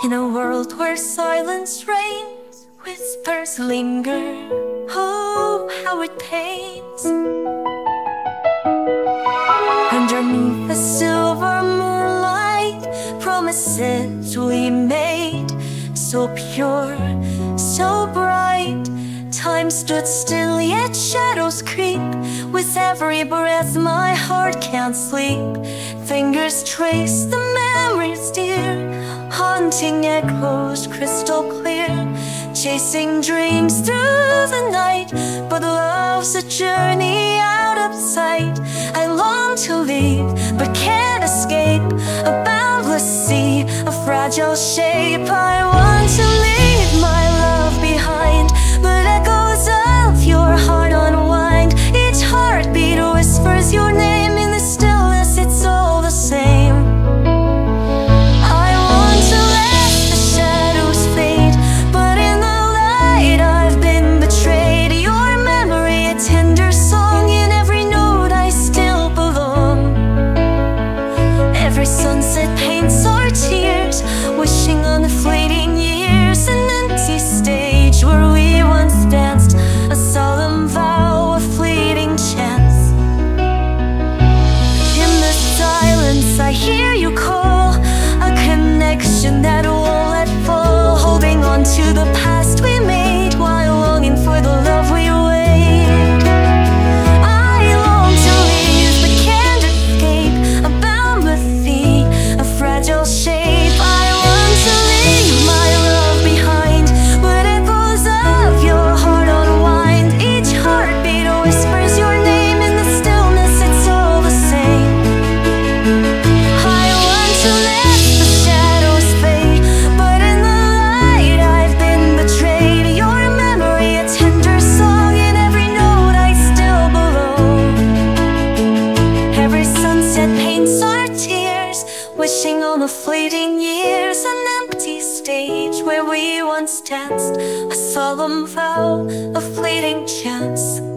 In a world where silence reigns, whispers linger. Oh, how it pains. Underneath the silver moonlight, promises we made, so pure, so bright. Time stood still, yet shadows creep. With every breath my heart can't sleep. Fingers trace the memories dear, haunting echoes crystal clear. Chasing dreams through the night, but love's a journey out of sight. I long to leave, but can't escape. A boundless sea, a fragile shape. I want to leave my love behind, but echoes of your heart unwind. Each heartbeat whispers your name. In the stillness it's all the same. I want to let the shadows fade, but in the light I've been betrayed. Your memory, a tender song. In every note I still belong. Every sunset paints our tears, wishing on the fleeting years. An empty stage where we once danced, a solemn vow, a fleeting chance. In the silence I hear you call, a connection that won't let fall. Holding on to the past we made, while longing for the love we wait. I long to leave, but can't escape. A boundless sea, a fragile shape. I want to leave my love behind, but echoes of your heart unwind. Each heartbeat whispers your name. In the stillness it's all the same. I want to let the shadows fade, but in the light I've been betrayed. Your memory, a tender song. In every note I still belong. Every sunset paints our tears, wishing on the fleeting years. An empty stage where we once danced, a solemn vow, a fleeting chance.